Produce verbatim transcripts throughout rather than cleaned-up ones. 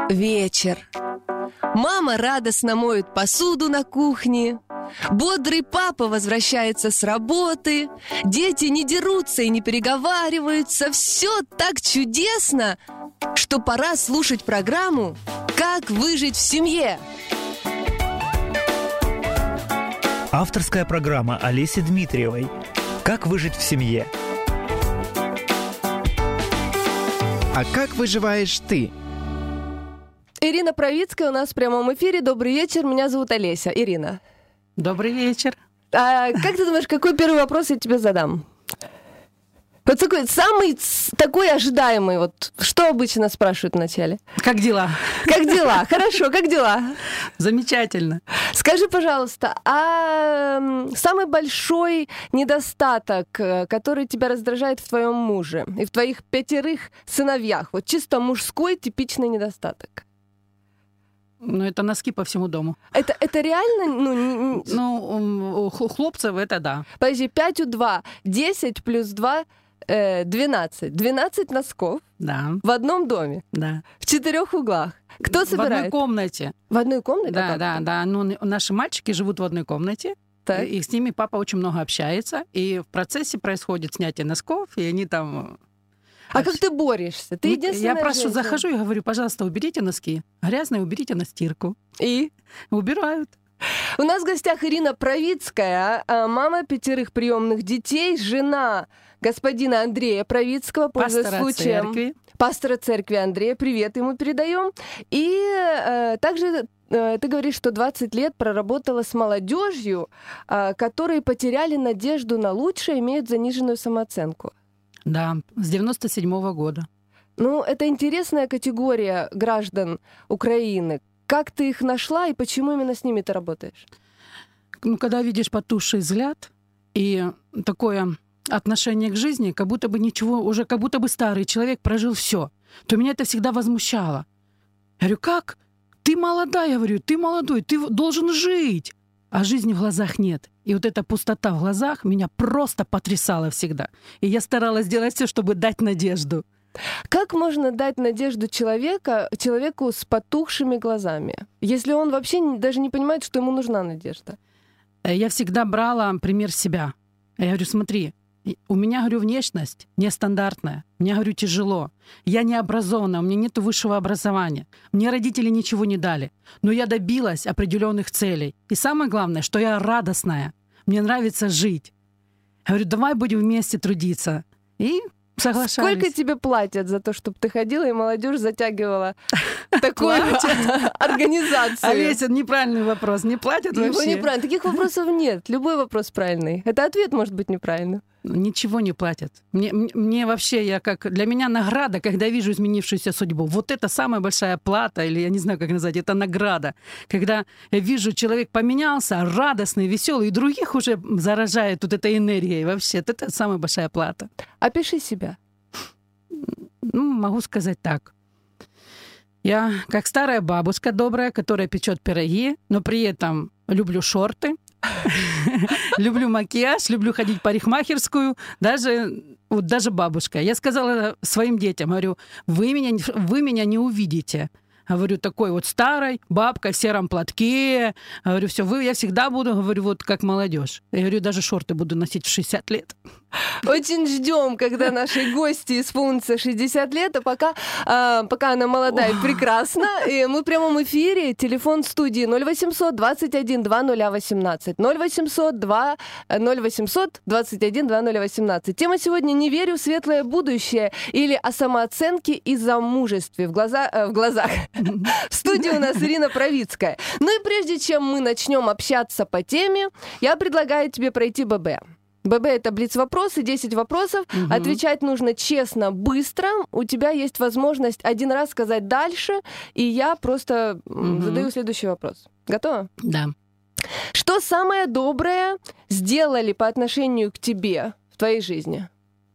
Вечер. Мама радостно моет посуду на кухне. Бодрый папа возвращается с работы. Дети не дерутся и не переговариваются. Все так чудесно, что пора слушать программу «Как выжить в семье». Авторская программа Олеси Дмитриевой «Как выжить в семье». А как выживаешь ты? Ирина Правицкая у нас в прямом эфире. Добрый вечер, меня зовут Олеся. Ирина. Добрый вечер. А как ты думаешь, какой первый вопрос я тебе задам? Вот такой самый такой ожидаемый. Вот что обычно спрашивают вначале? Как дела? Как дела? Хорошо, как дела? Замечательно. Скажи, пожалуйста, а самый большой недостаток, который тебя раздражает в твоем муже и в твоих пятерых сыновьях, вот чисто мужской типичный недостаток? Ну, это носки по всему дому. Это, это реально? Ну, не... ну, у хлопцев это да. Подожди, пять у два, десять плюс два, двенадцать. двенадцать носков да. в одном доме. Да. В четырех углах. Кто собирает? В одной комнате. В одной комнате? Да, да, да. Ну, наши мальчики живут в одной комнате. Так. И с ними папа очень много общается. И в процессе происходит снятие носков, и они там... А как ты борешься? Ты единственная Я прошу, женщина. захожу и говорю, пожалуйста, уберите носки. Грязные уберите на стирку. И? Убирают. У нас в гостях Ирина Правицкая, мама пятерых приемных детей, жена господина Андрея Правицкого, пользуясь пастора случаем. Церкви. Пастора церкви Андрея. Привет ему передаем. И э, также э, ты говоришь, что двадцать лет проработала с молодежью, э, которые потеряли надежду на лучшее, имеют заниженную самооценку. Да, с девяносто седьмого года. Ну, это интересная категория граждан Украины. Как ты их нашла и почему именно с ними ты работаешь? Ну, когда видишь потухший взгляд и такое отношение к жизни, как будто бы ничего, уже как будто бы старый человек прожил все, то меня это всегда возмущало. Я говорю, как? Ты молодая, я говорю, ты молодой, ты должен жить. А жизни в глазах нет. И вот эта пустота в глазах меня просто потрясала всегда. И я старалась сделать все, чтобы дать надежду. Как можно дать надежду человека, человеку с потухшими глазами, если он вообще даже не понимает, что ему нужна надежда? Я всегда брала пример себя. Я говорю, смотри, у меня, говорю, внешность нестандартная. Мне, говорю, тяжело. Я не образована, у меня нет высшего образования. Мне родители ничего не дали. Но я добилась определенных целей. И самое главное, что я радостная. Мне нравится жить. Я говорю, давай будем вместе трудиться. И соглашались. Сколько тебе платят за то, чтобы ты ходила и молодежь затягивала такую организацию? Олеся, неправильный вопрос. Не платят вообще? Его неправильно. Таких вопросов нет. Любой вопрос правильный. Это ответ может быть неправильным. Ничего не платят. Мне, мне вообще, я как для меня награда, когда вижу изменившуюся судьбу. Вот это самая большая плата, или я не знаю, как назвать, это награда. Когда я вижу, человек поменялся, радостный, веселый, и других уже заражает вот этой энергией. Вообще, это самая большая плата. Опиши себя. Ну, могу сказать так. Я как старая бабушка добрая, которая печет пироги, но при этом люблю шорты. Люблю макияж, люблю ходить в парикмахерскую, даже, вот даже бабушка. Я сказала своим детям, говорю, вы меня, вы меня не увидите. Говорю, такой вот старой бабка в сером платке. Говорю, все, вы, я всегда буду, говорю, вот как молодежь. Я говорю, даже шорты буду носить в шестьдесят лет. Очень ждем, когда нашей гости исполнится шестьдесят лет, а пока, а, пока она молодая и прекрасна. И мы в прямом эфире. Телефон студии ноль восемьсот двадцать один двадцать ноль восемнадцать. ноль восемьсот два ноль восемьсот двадцать один двадцать ноль восемнадцать. Тема сегодня «Не верю в светлое будущее» или о самооценке и замужестве. В, глаза, э, в глазах. В студии у нас Ирина Правицкая. Ну и прежде чем мы начнем общаться по теме, я предлагаю тебе пройти ББ. ББ — это блиц-вопросы, десять вопросов. Угу. Отвечать нужно честно, быстро. У тебя есть возможность один раз сказать дальше, и я просто угу. задаю следующий вопрос. Готова? Да. Что самое доброе сделали по отношению к тебе в твоей жизни?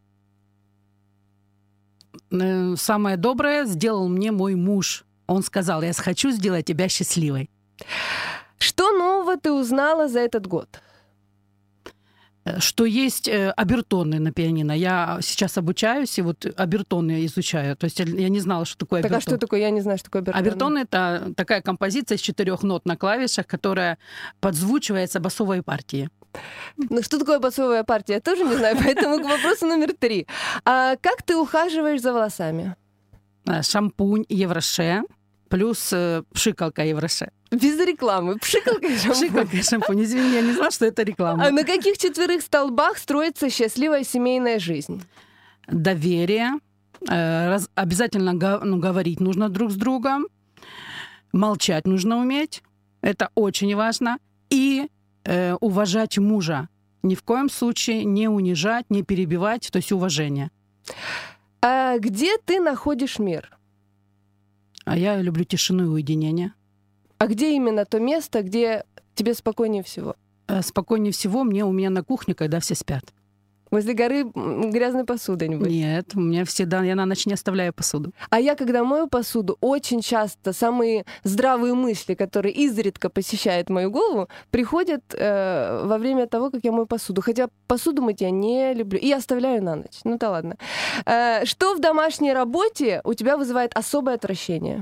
Самое доброе сделал мне мой муж. Он сказал, я хочу сделать тебя счастливой. Что нового ты узнала за этот год? что есть э, обертоны на пианино. Я сейчас обучаюсь, и вот обертоны изучаю. То есть я не знала, что такое Так обертон. а что такое? Я не знаю, что такое обертон. Обертон — это такая композиция из четырех нот на клавишах, которая подзвучивается басовой партией. Ну, что такое басовая партия, я тоже не знаю, поэтому к вопросу номер три. А как ты ухаживаешь за волосами? Шампунь Евроше плюс э, пшикалка Евроше. Без рекламы. Пшикалка и шампунь. Пшикалка и шампунь. Извини, я не знала, что это реклама. А на каких четверых столбах строится счастливая семейная жизнь? Доверие. Э, раз, обязательно го, ну, говорить нужно друг с другом. Молчать нужно уметь. Это очень важно. И э, уважать мужа. Ни в коем случае не унижать, не перебивать. То есть уважение. А где ты находишь мир? А я люблю тишину и уединение. А где именно то место, где тебе спокойнее всего? Э, Спокойнее всего мне у меня на кухне, когда все спят. Возле горы м, грязной посуды, небось? Нет, у меня всегда, я на ночь не оставляю посуду. А я, когда мою посуду, очень часто самые здравые мысли, которые изредка посещают мою голову, приходят э, во время того, как я мою посуду. Хотя посуду мыть я не люблю. И оставляю на ночь. Ну да ладно. Э, что в домашней работе у тебя вызывает особое отвращение?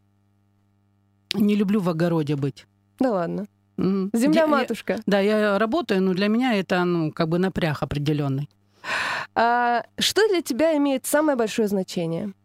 Не люблю в огороде быть. Да ладно. Мгм. Я- Земля-матушка. я- да, я работаю, но для меня это, ну, как бы напряг определенный. А, что для тебя имеет самое большое значение?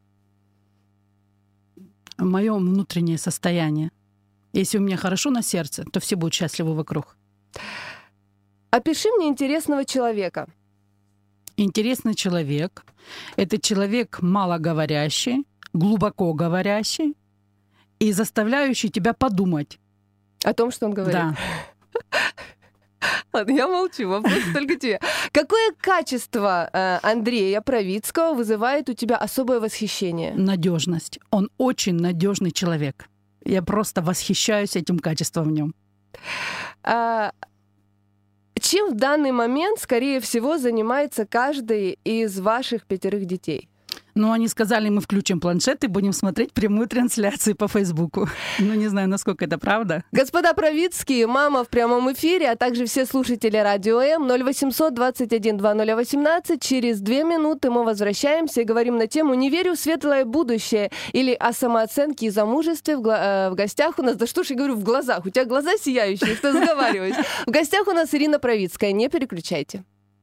Мое внутреннее состояние. Если у меня хорошо на сердце, то все будут счастливы вокруг. Опиши мне интересного человека. Интересный человек — это человек малоговорящий, глубоко говорящий и заставляющий тебя подумать. О том, что он говорит. Да. Ладно, я молчу, вопрос только тебе. Какое качество э, Андрея Правицкого вызывает у тебя особое восхищение? Надежность. Он очень надежный человек. Я просто восхищаюсь этим качеством в нем. А, чем в данный момент, скорее всего, занимается каждый из ваших пятерых детей? Ну, они сказали, мы включим планшет и будем смотреть прямую трансляцию по Фейсбуку. Ну, не знаю, насколько это правда. Господа Правицкие, мама в прямом эфире, а также все слушатели Радио М, ноль восемьсот двадцать один двадцать восемнадцать. Через две минуты мы возвращаемся и говорим на тему «Не верю в светлое будущее» или о самооценке и замужестве. В, гла- э, в гостях у нас, да что ж я говорю, в глазах, у тебя глаза сияющие, что заговариваюсь. В гостях у нас Ирина Правицкая, не переключайте.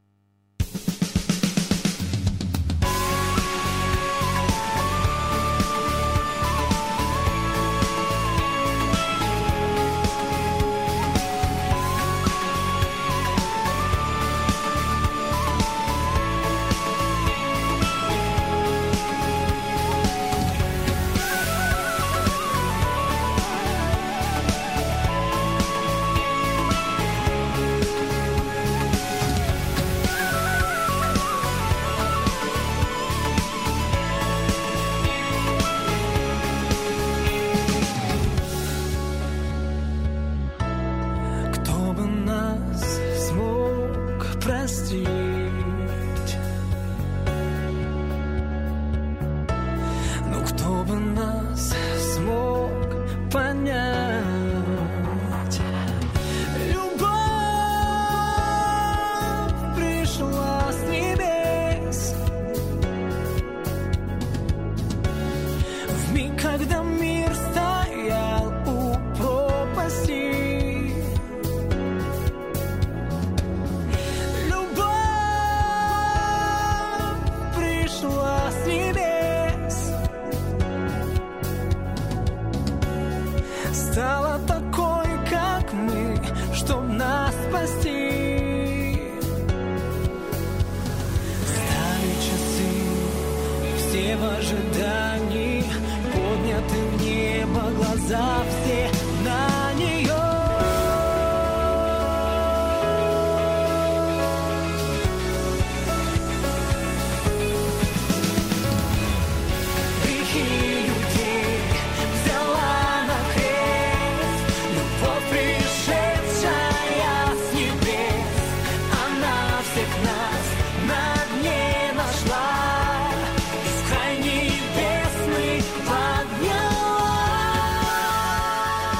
Кто бы нас смог простить? Ну кто бы нас смог понять? Любовь пришла с небес в миг, когда мир стоял у пропасти. Любовь пришла с небес, стала такой, как мы, чтоб нас спасти. Стали часы, все в ожидании, подняты в небо глаза все на нее. Грехи людей взяла на крест, любовь, пришедшая с небес, она всех нас на дне нашла, в край небесный подняла.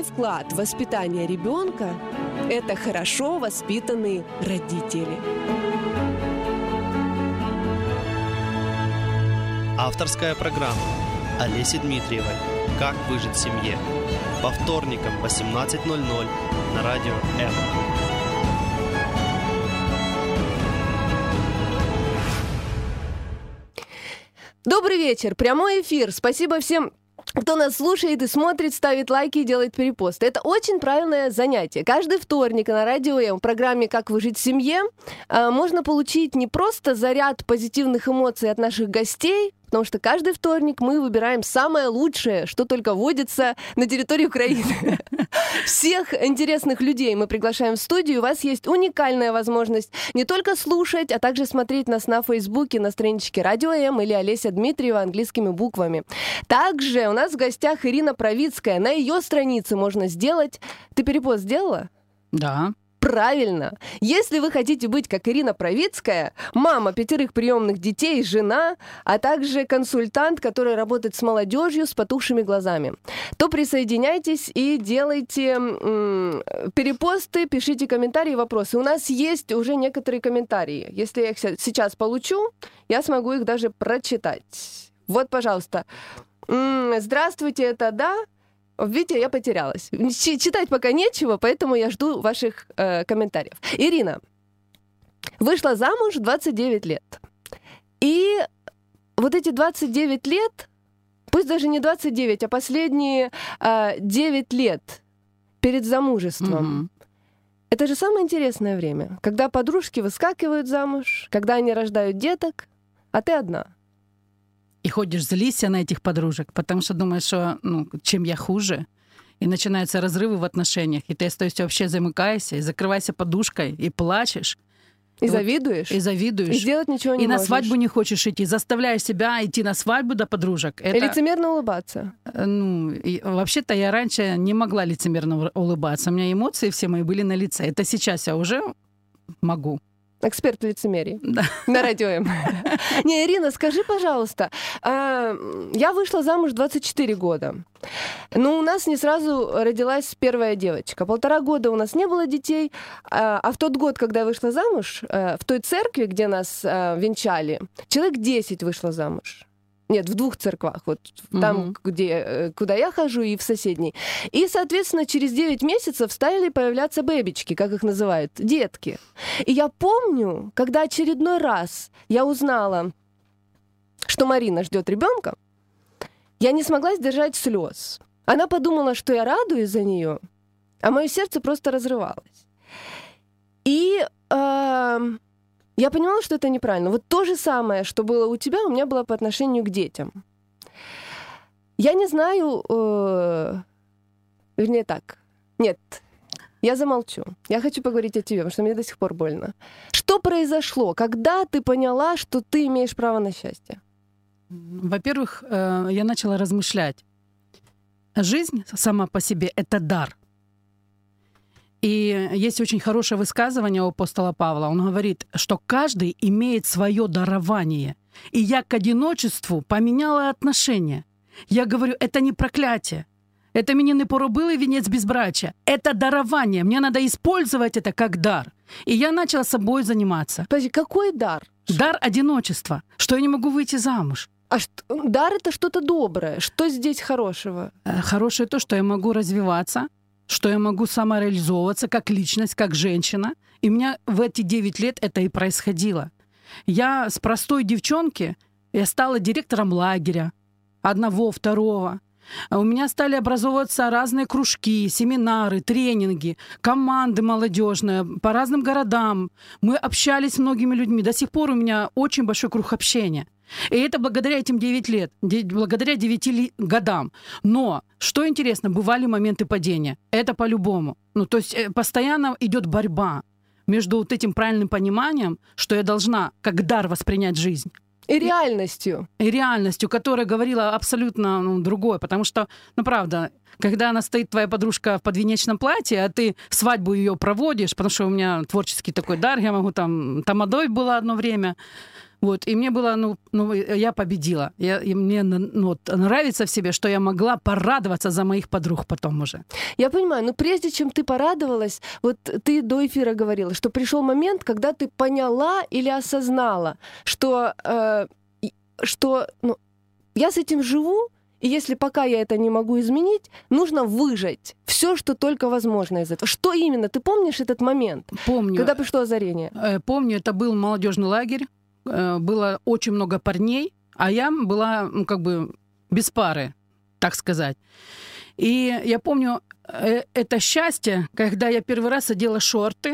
вклад в воспитание ребенка – это хорошо воспитанные родители. Авторская программа Олеси Дмитриевой «Как выжить в семье». По вторникам в восемнадцать ноль ноль на радио М. Добрый вечер, прямой эфир. Спасибо всем, кто нас слушает и смотрит, ставит лайки и делает перепосты. Это очень правильное занятие. Каждый вторник на радио М в программе «Как выжить в семье» можно получить не просто заряд позитивных эмоций от наших гостей, потому что каждый вторник мы выбираем самое лучшее, что только водится на территории Украины. Всех интересных людей мы приглашаем в студию. У вас есть уникальная возможность не только слушать, а также смотреть нас на Фейсбуке, на страничке Радио М или Олеся Дмитриева английскими буквами. Также у нас в гостях Ирина Правицкая. На ее странице можно сделать... Ты перепост сделала? Да. Правильно. Если вы хотите быть как Ирина Правицкая, мама пятерых приемных детей, жена, а также консультант, который работает с молодежью с потухшими глазами, то присоединяйтесь и делайте м- перепосты, пишите комментарии, вопросы. У нас есть уже некоторые комментарии. Если я их сейчас получу, я смогу их даже прочитать. Вот, пожалуйста. М- Здравствуйте, это да? Видите, я потерялась. Читать пока нечего, поэтому я жду ваших э, комментариев. Ирина вышла замуж в двадцать девять лет. И вот эти двадцать девять лет, пусть даже не двадцать девять, а последние э, девять лет перед замужеством, mm-hmm. это же самое интересное время, когда подружки выскакивают замуж, когда они рождают деток, а ты одна. И ходишь, злишься на этих подружек, потому что думаешь, что ну, чем я хуже. И начинаются разрывы в отношениях, и ты остаешься вообще, замыкаешься, и закрываешься подушкой, и плачешь. И, и завидуешь. Вот, и завидуешь. И сделать ничего не И можешь. на свадьбу не хочешь идти, заставляешь себя идти на свадьбу до подружек. Это... И лицемерно улыбаться. Ну, и, вообще-то я раньше не могла лицемерно улыбаться. У меня эмоции все мои были на лице. Это сейчас я уже могу. Эксперт в лицемерии. Да. На радио М. Не, Ирина, скажи, пожалуйста, я вышла замуж в двадцать четыре года. Но у нас не сразу родилась первая девочка. Полтора года у нас не было детей. А в тот год, когда я вышла замуж, в той церкви, где нас венчали, человек десять вышло замуж. Нет, в двух церквах, вот mm-hmm. там, где, куда я хожу, и в соседней. И, соответственно, через девять месяцев стали появляться бэбички, как их называют, детки. И я помню, когда очередной раз я узнала, что Марина ждет ребенка, я не смогла сдержать слез. Она подумала, что я радуюсь за нее, а мое сердце просто разрывалось. И... Э- Я понимала, что это неправильно. Вот то же самое, что было у тебя, у меня было по отношению к детям. Я не знаю... Э, вернее так. Нет, я замолчу. Я хочу поговорить о тебе, потому что мне до сих пор больно. Что произошло? Когда ты поняла, что ты имеешь право на счастье? Во-первых, э, я начала размышлять. Жизнь сама по себе — это дар. И есть очень хорошее высказывание у апостола Павла. Он говорит, что каждый имеет свое дарование. И я к одиночеству поменяла отношение. Я говорю, это не проклятие. Это мені не поробили венец безбрачия. Это дарование. Мне надо использовать это как дар. И я начала собой заниматься. Подожди, какой дар? Дар одиночества. Что я не могу выйти замуж. А что, дар — это что-то доброе. Что здесь хорошего? Хорошее то, что я могу развиваться, что я могу самореализовываться как личность, как женщина. И у меня в эти девять лет это и происходило. Я с простой девчонки, я стала директором лагеря, одного, второго. У меня стали образовываться разные кружки, семинары, тренинги, команды молодежные по разным городам. Мы общались с многими людьми. До сих пор у меня очень большой круг общения. И это благодаря этим девять лет, благодаря девяти годам. Но, что интересно, бывали моменты падения. Это по-любому. Ну, то есть постоянно идет борьба между вот этим правильным пониманием, что я должна как дар воспринять жизнь. И реальностью. И реальностью, которая говорила абсолютно ну, другое. Потому что, ну правда, когда она стоит, твоя подружка в подвенечном платье, а ты свадьбу ее проводишь, потому что у меня творческий такой дар, я могу там, тамадой была одно время, Вот, и мне было, ну, ну я победила. Я, и мне ну, вот, нравится в себе, что я могла порадоваться за моих подруг потом уже. Я понимаю, но прежде чем ты порадовалась, вот ты до эфира говорила, что пришел момент, когда ты поняла или осознала, что, э, что ну, я с этим живу, и если пока я это не могу изменить, нужно выжать все, что только возможно из этого. Что именно? Ты помнишь этот момент? Помню. Когда пришло озарение? Помню, это был молодежный лагерь. Было очень много парней, а я была, ну, как бы без пары, так сказать. И я помню это счастье, когда я первый раз одела шорты.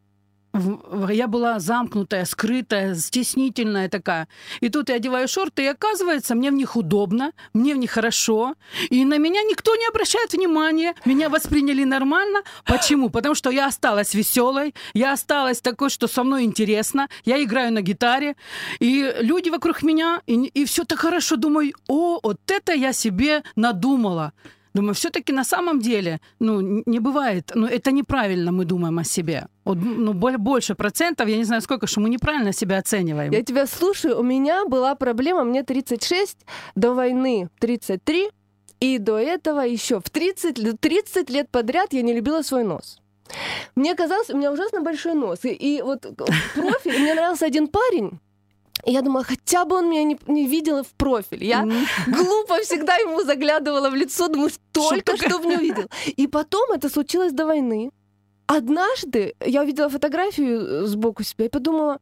Я была замкнутая, скрытая, стеснительная такая. И тут я одеваю шорты, и оказывается, мне в них удобно, мне в них хорошо. И на меня никто не обращает внимания. Меня восприняли нормально. Почему? Потому что я осталась веселой, я осталась такой, что со мной интересно. Я играю на гитаре. И люди вокруг меня, и, и все так хорошо. Думаю, о, вот это я себе надумала. Думаю, все-таки на самом деле, ну, не бывает, ну, это неправильно мы думаем о себе. Вот, ну, больше процентов, я не знаю сколько, что мы неправильно себя оцениваем. Я тебя слушаю, у меня была проблема, мне тридцать шесть, до войны тридцать три, и до этого еще в тридцать, тридцать лет подряд я не любила свой нос. Мне казалось, у меня ужасно большой нос, и, и вот профиль, мне нравился один парень, и я думала, хотя бы он меня не, не видел в профиль. Я mm. глупо всегда ему заглядывала в лицо, думаю, только что в него видел. И потом это случилось до войны. Однажды я увидела фотографию сбоку себя и подумала,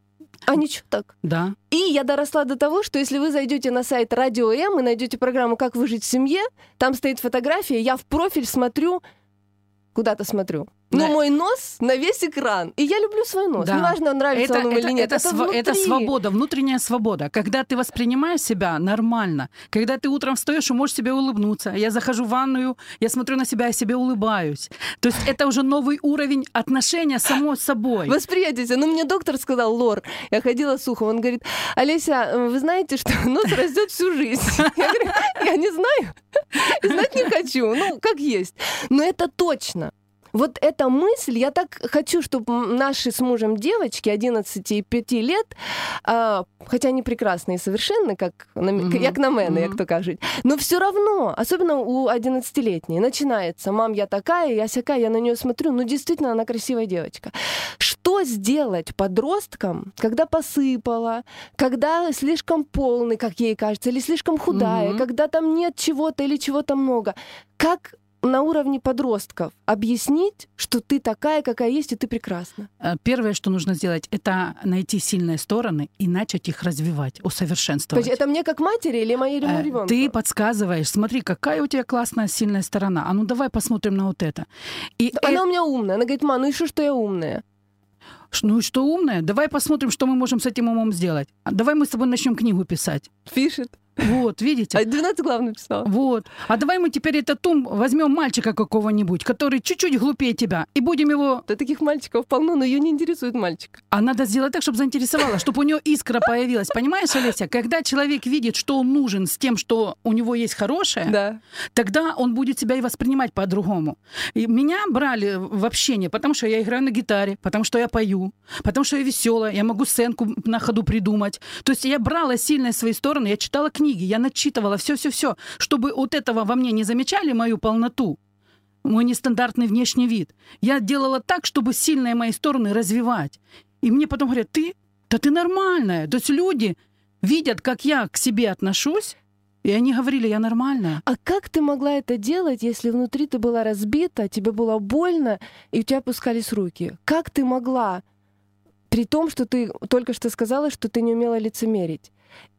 а ничего так. Да. И я доросла до того, что если вы зайдете на сайт Радио М и найдете программу «Как выжить в семье», там стоит фотография, я в профиль смотрю, куда-то смотрю. Но да. Мой нос на весь экран. И я люблю свой нос. Да. Неважно, нравится это, он ему это, или нет. Это, это, св- это свобода, внутренняя свобода. Когда ты воспринимаешь себя нормально, когда ты утром встаешь и можешь себе улыбнуться. Я захожу в ванную, я смотрю на себя, я себе улыбаюсь. То есть это уже новый уровень отношения само с собой. Восприятие. Ну, мне доктор сказал, Лор, я ходила с ухом, он говорит, Олеся, вы знаете, что нос растет всю жизнь? Я говорю, я не знаю. Знать не хочу. Ну, как есть. Но это точно. Вот эта мысль, я так хочу, чтобы наши с мужем девочки одиннадцати и пяти лет, а, хотя они прекрасные и совершенны, как, mm-hmm. як на мене, mm-hmm. як то кажуть, но все равно, особенно у одиннадцатилетней, начинается, мам, я такая, я сякая, я на нее смотрю, ну действительно, она красивая девочка. Что сделать подросткам, когда посыпала, когда слишком полный, как ей кажется, или слишком худая, mm-hmm. когда там нет чего-то или чего-то много? Как на уровне подростков объяснить, что ты такая, какая есть, и ты прекрасна? Первое, что нужно сделать, это найти сильные стороны и начать их развивать, усовершенствовать. Это мне как матери или моему ребенку? Ты подсказываешь, смотри, какая у тебя классная, сильная сторона. А ну давай посмотрим на вот это. И она э... у меня умная. Она говорит, ма, ну и что, что я умная? Ну и что умная? Давай посмотрим, что мы можем с этим умом сделать. Давай мы с тобой начнем книгу писать. Пишет. Вот, видите? А двенадцать глав написала. Вот. А давай мы теперь этот ум возьмем мальчика какого-нибудь, который чуть-чуть глупее тебя, и будем его... Да таких мальчиков полно, но ее не интересует мальчик. А надо сделать так, чтобы заинтересовало, чтобы у него искра появилась. Понимаешь, Олеся? Когда человек видит, что он нужен с тем, что у него есть хорошее, да. тогда он будет себя и воспринимать по-другому. И меня брали в общение, потому что я играю на гитаре, потому что я пою, потому что я веселая, я могу сценку на ходу придумать. То есть я брала сильные свои стороны, я читала книги, я начитывала все-все-все, чтобы от этого во мне не замечали мою полноту, мой нестандартный внешний вид. Я делала так, чтобы сильные мои стороны развивать. И мне потом говорят, ты, да ты нормальная. То есть люди видят, как я к себе отношусь, и они говорили, я нормальная. А как ты могла это делать, если внутри ты была разбита, тебе было больно, и у тебя опускались руки? Как ты могла, при том, что ты только что сказала, что ты не умела лицемерить?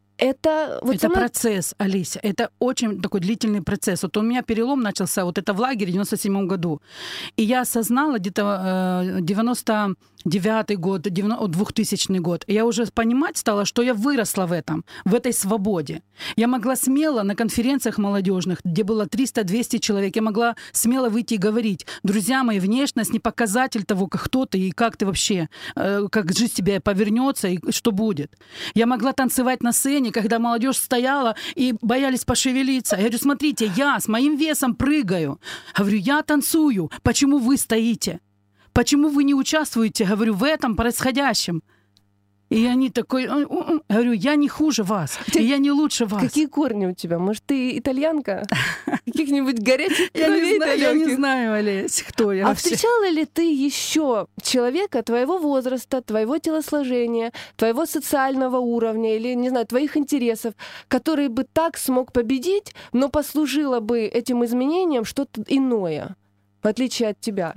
Это, вот это мной... процесс, Олеся, это очень такой длительный процесс. Вот у меня перелом начался, вот это в лагере в девяносто седьмом году. И я осознала где-то э, девяносто девятый год, двухтысячный год. И я уже понимать стала, что я выросла в этом, в этой свободе. Я могла смело на конференциях молодежных, где было триста-двести человек, я могла смело выйти и говорить, друзья мои, внешность не показатель того, кто ты и как ты вообще, э, как жизнь тебе повернется и что будет. Я могла танцевать на сцене, когда молодежь стояла и боялись пошевелиться. Я говорю, смотрите, я с моим весом прыгаю. Говорю, я танцую. Почему вы стоите? Почему вы не участвуете, говорю, в этом происходящем? И они такой, я говорю, я не хуже вас, и я не лучше вас. Какие корни у тебя? Может, ты итальянка? Каких-нибудь горячих кровей итальянских? Я не знаю, Олесь, кто я А вообще. встречала ли ты еще человека твоего возраста, твоего телосложения, твоего социального уровня или, не знаю, твоих интересов, который бы так смог победить, но послужило бы этим изменениям что-то иное, в отличие от тебя?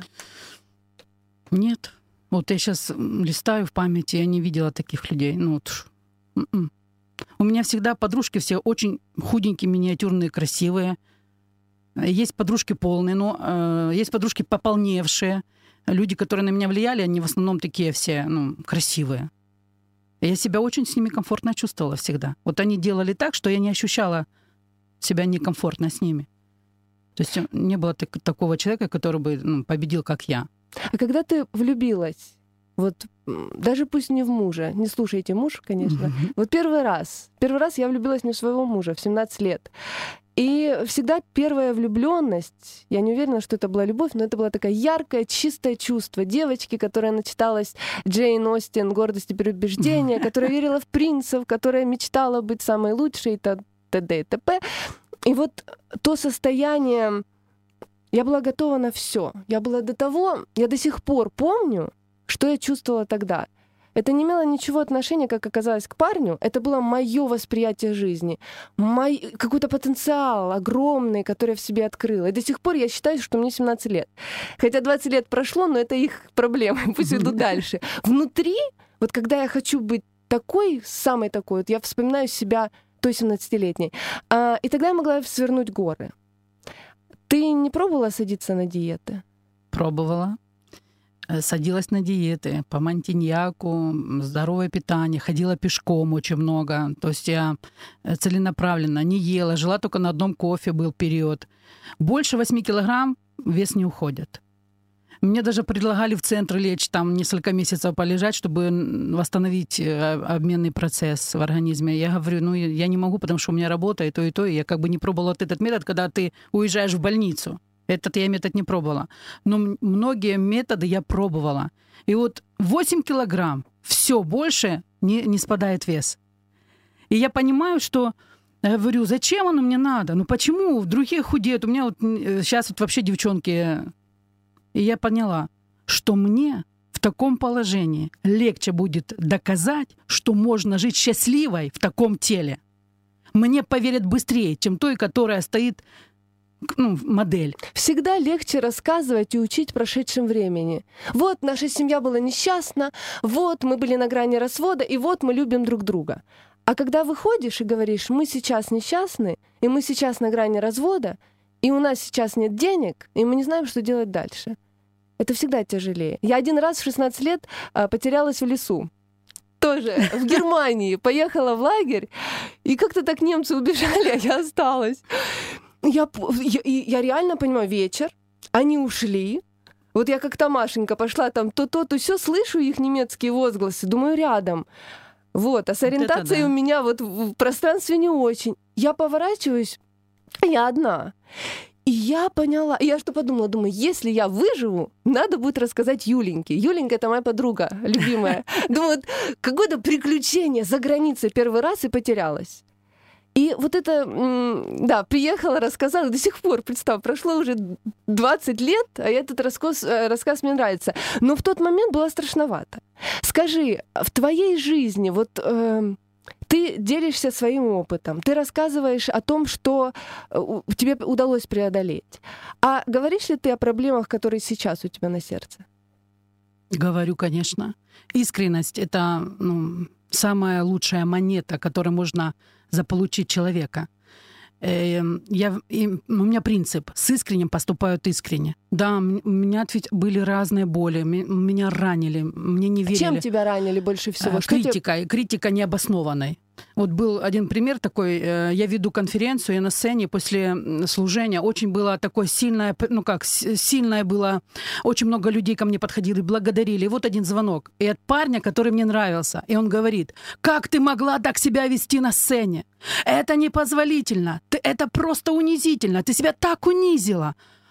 Нет. Вот я сейчас листаю в памяти, я не видела таких людей. Ну, вот, м-м. У меня всегда подружки все очень худенькие, миниатюрные, красивые. Есть подружки полные, но э, есть подружки пополневшие. Люди, которые на меня влияли, они в основном такие все, ну, красивые. И я себя очень с ними комфортно чувствовала всегда. Вот они делали так, что я не ощущала себя некомфортно с ними. То есть не было так- такого человека, который бы ну, победил, как я. А когда ты влюбилась, вот м, даже пусть не в мужа, не слушайте муж, конечно, Мгм. вот первый раз, первый раз я влюбилась не в своего мужа в семнадцать лет. И всегда первая влюбленность, я не уверена, что это была любовь, но это было такое яркое, чистое чувство девочки, которая начиталась Джейн Остин «Гордость и предубеждение», которая верила в принцев, которая мечтала быть самой лучшей, и т.д. и т.п. И вот то состояние, я была готова на все. Я была до того, я до сих пор помню, что я чувствовала тогда. Это не имело ничего отношения, как оказалось, к парню. Это было мое восприятие жизни, мой какой-то потенциал огромный, который я в себе открыла. И до сих пор я считаю, что мне семнадцать лет. Хотя двадцать лет прошло, но это их проблемы. Пусть идут дальше. Внутри, вот когда я хочу быть такой, самой такой, вот я вспоминаю себя той семнадцатилетней. А, и тогда я могла свернуть горы. Ты не пробовала садиться на диеты? Пробовала. Э, Садилась на диеты по мантиньяку, здоровое питание, ходила пешком очень много. То есть я э, целенаправленно не ела, жила только на одном кофе, был период. Больше восьми килограмм вес не уходит. Мне даже предлагали в центр лечь, там несколько месяцев полежать, чтобы м, восстановить э, обменный процесс в организме. Я говорю, ну я не могу, потому что у меня работа и то, и то. И я как бы не пробовала вот этот метод, когда ты уезжаешь в больницу. Этот я метод не пробовала. Но м- многие методы я пробовала. И вот восемь килограмм, все больше не, не спадает вес. И я понимаю, что я говорю, зачем оно мне надо? Ну почему? Другие худеют. У меня вот м, сейчас вот вообще девчонки... И я поняла, что мне в таком положении легче будет доказать, что можно жить счастливой в таком теле. Мне поверят быстрее, чем той, которая стоит, ну, модель. Всегда легче рассказывать и учить в прошедшем времени. Вот наша семья была несчастна, вот мы были на грани развода, и вот мы любим друг друга. А когда выходишь и говоришь, мы сейчас несчастны, и мы сейчас на грани развода, и у нас сейчас нет денег, и мы не знаем, что делать дальше. Это всегда тяжелее. Я один раз в шестнадцать лет а, потерялась в лесу. Тоже в Германии. Поехала в лагерь, и как-то так немцы убежали, а я осталась. Я, п- я, и я реально понимаю, вечер, они ушли. Вот я как Тамашенька пошла там то-то, то все, слышу их немецкие возгласы, думаю, рядом. Вот, а с Вот это ориентацией да. у меня вот в в пространстве не очень. Я поворачиваюсь, я одна. И я поняла, и я что подумала, думаю, если я выживу, надо будет рассказать Юленьке. Юленька — это моя подруга любимая. Думаю, вот какое-то приключение за границей первый раз и потерялась. И вот это, м, да, приехала, рассказала, до сих пор, представь, прошло уже двадцать лет, а этот рассказ, э, рассказ мне нравится. Но в тот момент было страшновато. Скажи, в твоей жизни вот... э, ты делишься своим опытом, ты рассказываешь о том, что э, у- тебе удалось преодолеть. А говоришь ли ты о проблемах, которые сейчас у тебя на сердце? Говорю, конечно. Искренность — это ну, самая лучшая монета, которой можно заполучить человека. Эм, Я, и у меня принцип: с искренним поступают искренне. Да, м- у меня ответ- были разные боли, ме- меня ранили, мне не верили. Чем тебя ранили больше всего? Э, Что тебе- Критика, критика необоснованной. Вот был один пример такой. э, Я веду конференцию, я на сцене после м, служения. Очень было такое сильное, п- ну как, с- сильное было. Очень много людей ко мне подходили, благодарили. И вот один звонок. И от парня, который мне нравился. И он говорит: как ты могла так себя вести на сцене? Это непозволительно. Ты, это просто унизительно. Ты себя так унизила.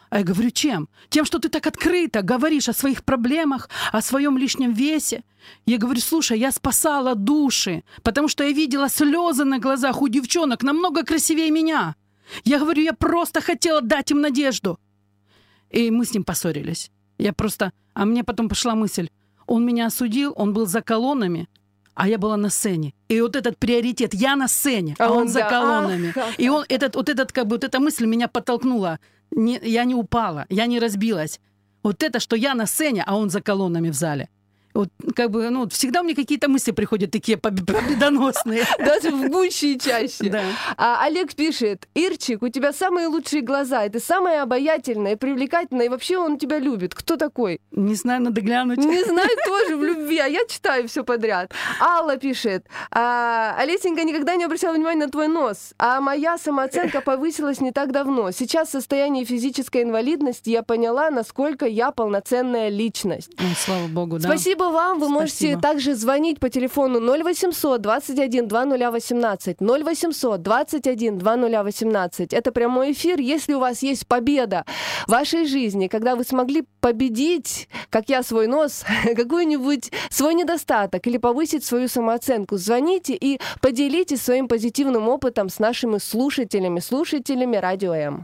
А я говорю, чем? Тем, что ты так открыто говоришь о своих проблемах, о своем лишнем весе. Я говорю, слушай, я спасала души, потому что я видела слезы на глазах у девчонок намного красивее меня. Я говорю, я просто хотела дать им надежду. И мы с ним поссорились. Я просто... А мне потом пошла мысль, он меня осудил, он был за колоннами, а я была на сцене. И вот этот приоритет, я на сцене, а, а он, он за да. колоннами. Ах, и он, этот, вот этот, как бы, вот эта мысль меня подтолкнула. Не, я не упала, я не разбилась. Вот это, что я на сцене, а он за колоннами в зале. Вот, как бы, ну, всегда у меня какие-то мысли приходят такие победоносные. Даже в гуще и чаще. Да. А, Олег пишет, Ирчик, у тебя самые лучшие глаза, и ты самая обаятельная, привлекательная, и вообще он тебя любит. Кто такой? Не знаю, надо глянуть. Не знаю тоже в любви, а я читаю все подряд. Алла пишет, а, Олесенька никогда не обращала внимания на твой нос, а моя самооценка повысилась не так давно. Сейчас в состоянии физической инвалидности я поняла, насколько я полноценная личность. Ну, слава богу, да. Спасибо вам. Вы Спасибо. Можете также звонить по телефону ноль восемьсот двадцать один двадцать ноль восемнадцать. ноль восемьсот двадцать один двадцать ноль восемнадцать. Это прямой эфир. Если у вас есть победа в вашей жизни, когда вы смогли победить, как я, свой нос, какой-нибудь свой недостаток или повысить свою самооценку, звоните и поделитесь своим позитивным опытом с нашими слушателями, слушателями Радио М.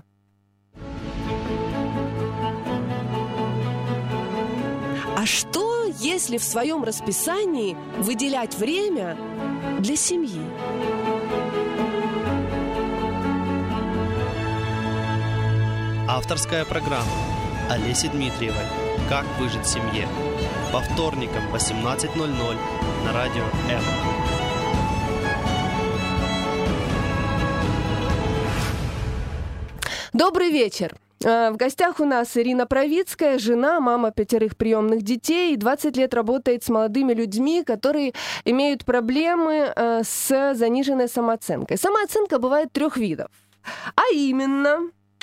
А что, если в своем расписании выделять время для семьи? Авторская программа Олеси Дмитриевой «Как выжить в семье». По вторникам в восемнадцать ноль ноль на Радио М. Добрый вечер. В гостях у нас Ирина Правицкая, жена, мама пятерых приемных детей, двадцать лет работает с молодыми людьми, которые имеют проблемы с заниженной самооценкой. Самооценка бывает трех видов, а именно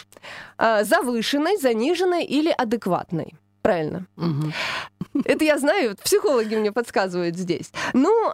завышенной, заниженной или адекватной. Правильно? Угу. Это я знаю, психологи мне подсказывают здесь. Ну,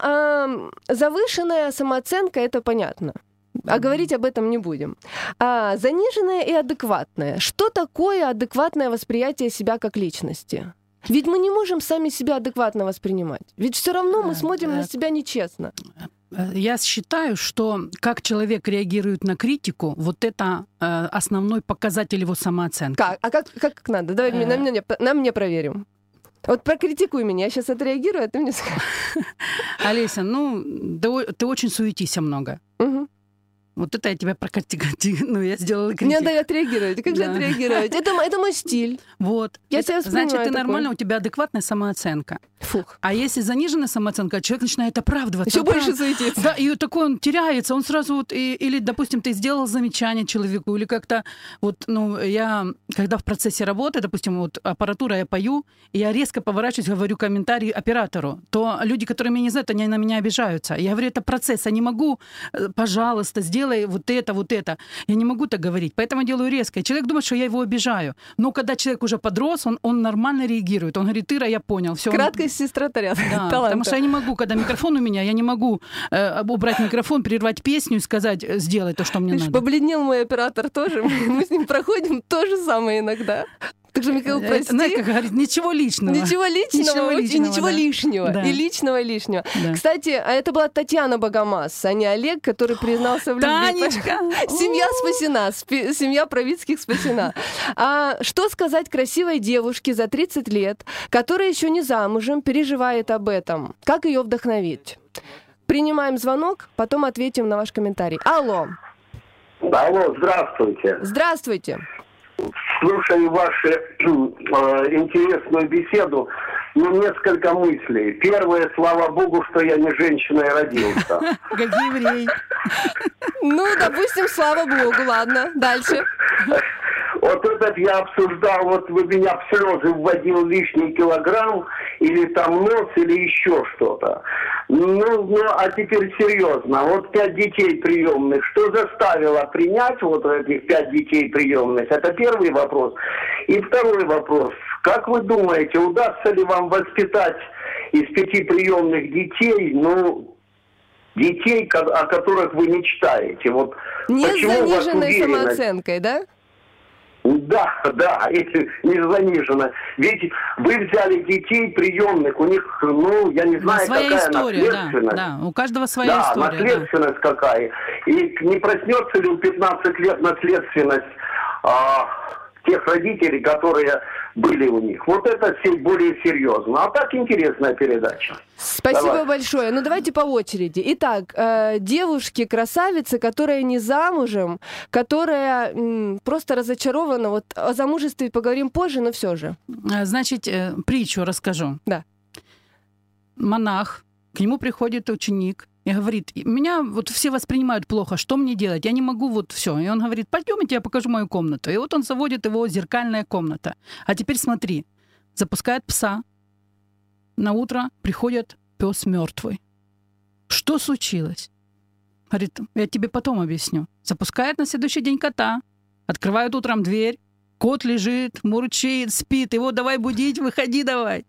завышенная самооценка, это понятно. А говорить об этом не будем. А, заниженное и адекватное. Что такое адекватное восприятие себя как личности? Ведь мы не можем сами себя адекватно воспринимать. Ведь все равно мы смотрим на себя нечестно. Я считаю, что как человек реагирует на критику, вот это э, основной показатель его самооценки. Как? А как, как, как надо? Давай э... на, мне, на мне проверим. Вот прокритикуй меня, я сейчас отреагирую, а ты мне скажешь. Олеся, ну, ты, ты очень суетишься много. Угу. Вот это я тебя прокатила, ну, я сделала критику. Не надо отреагировать. Как же да. отреагировать? Это, это мой стиль. Вот. Я это, значит, ты такой. Нормально, у тебя адекватная самооценка. Фух. А если заниженная самооценка, человек начинает оправдываться. Еще больше суетиться. Да, и такой он теряется, он сразу вот, и, или, допустим, ты сделал замечание человеку, или как-то, вот, ну, я, когда в процессе работы, допустим, вот аппаратура, я пою, и я резко поворачиваюсь, говорю комментарий оператору, то люди, которые меня не знают, они на меня обижаются. Я говорю, это процесс, я не могу, пожалуйста, сделай вот это, вот это. Я не могу так говорить, поэтому делаю резко. И человек думает, что я его обижаю. Но когда человек уже подрос, он, он нормально реагирует. Он говорит, Ира, я понял. Все, краткость сестра да, потому что я не могу, когда микрофон у меня, я не могу э, убрать микрофон, прервать песню и сказать, сделай то, что мне Видишь, надо. Побледнел мой оператор тоже. Мы с ним проходим то же самое иногда. Так же, Михаил, прости. Знаете, как говорит, ничего личного. Ничего личного, ничего, личного, и ничего да. лишнего. Да. И личного лишнего. Да. Кстати, это была Татьяна Богомаз, а не Олег, который признался в любви. Танечка! Семья спасена, семья Правицких спасена. А что сказать красивой девушке за тридцать лет, которая еще не замужем, переживает об этом? Как ее вдохновить? Принимаем звонок, потом ответим на ваш комментарий. Алло. Алло, здравствуйте. Здравствуйте. Слушаю вашу э, интересную беседу, ну, несколько мыслей. Первое, слава богу, что я не женщиной родился. Как еврей. Ну, допустим, слава богу, ладно. Дальше. Вот этот я обсуждал, вот вы меня в слезы вводил лишний килограмм, или там нос, или еще что-то. Ну, ну, а теперь серьезно. Вот пять детей приемных. Что заставило принять вот этих пять детей приемных? Это первый вопрос. И второй вопрос. Как вы думаете, удастся ли вам воспитать из пяти приемных детей, ну, детей, о которых вы мечтаете? Вот не с заниженной самооценкой, да? Да, да, если не занижено. Ведь вы взяли детей приемных, у них, ну, я не знаю, своя какая история, наследственность. да, да, у каждого своя да, история. наследственность да. какая. И не проснется ли у пятнадцати лет наследственность а, тех родителей, которые были у них. Вот это все более серьезно. А так интересная передача. Спасибо Давай. большое. Ну, давайте по очереди. Итак, э, девушки-красавицы, которая не замужем, которая м, просто разочарована. Вот о замужестве поговорим позже, но все же. Значит, э, притчу расскажу. Да. Монах, к нему приходит ученик и говорит: меня вот все воспринимают плохо, что мне делать? Я не могу вот все. И он говорит: пойдемте, я покажу мою комнату. И вот он заводит его в зеркальная комната. А теперь смотри, запускает пса. На утро приходит пес мертвый. Что случилось? Говорит: я тебе потом объясню. Запускает на следующий день кота. Открывают утром дверь. Кот лежит, мурчит, спит. Его давай будить, выходи давай.